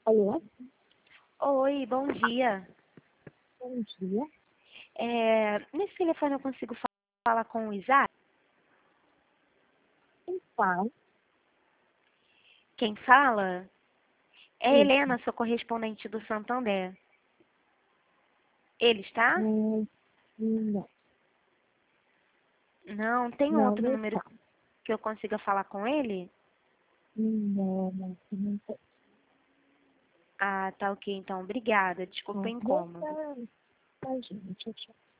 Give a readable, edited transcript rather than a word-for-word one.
Alô? Oi, bom dia. Bom dia. Nesse telefone eu consigo falar com o Isaac? Quem fala? Quem fala é a Isso. Helena, sua correspondente do Santander. Ele está? Não, Não, tem não, outro não número está. que eu consiga falar com ele? Não tem. Ah, tá ok, então. Obrigada. Desculpa o incômodo. Deixa a gente. Tchau, tchau.